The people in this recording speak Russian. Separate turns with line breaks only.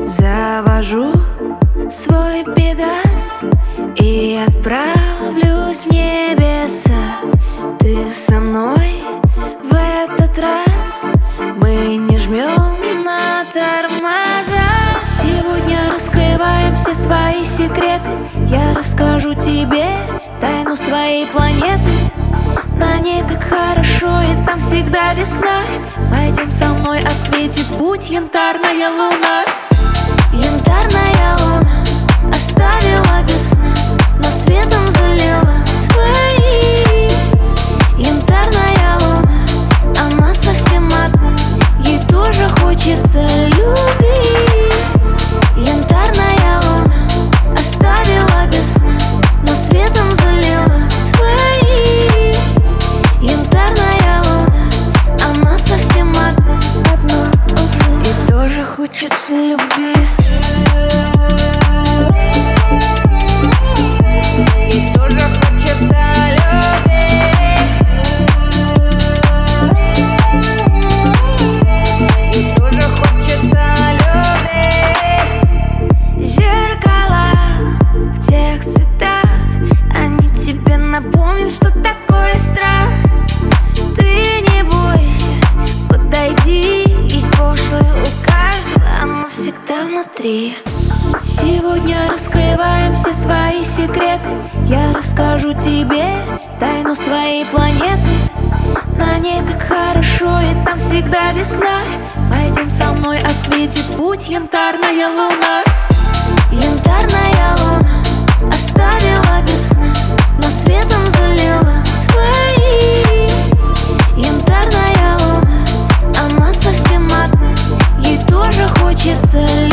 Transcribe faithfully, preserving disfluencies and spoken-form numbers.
Завожу свой Пегас и отправлюсь в небеса. Ты со мной в этот раз, мы не жмем на тормоза. Сегодня раскрываем все свои секреты. Я расскажу тебе тайну своей планеты. На ней так хорошо, и там всегда весна. Пойдем со мной, осветит путь янтарная луна. Янтарная луна оставила без сна, но светом залила свои. Янтарная луна, она совсем одна, ей тоже хочется любви. Янтарная луна оставила без сна, но светом залила свои. Янтарная луна, она совсем одна, одна, одна. И тоже хочется любви. И тоже хочется любви. И тоже хочется любви. Зеркала в тех цветах, они тебе напомнят, что такое страх. Ты не бойся, подойди, есть прошлое у каждого, оно всегда внутри. Сегодня раскрываем все свои секреты. Я расскажу тебе тайну своей планеты. На ней так хорошо, и там всегда весна. Пойдем со мной, осветит путь янтарная луна. Янтарная луна оставила без сна, но светом залила свои. Янтарная луна, она совсем одна, ей тоже хочется любви.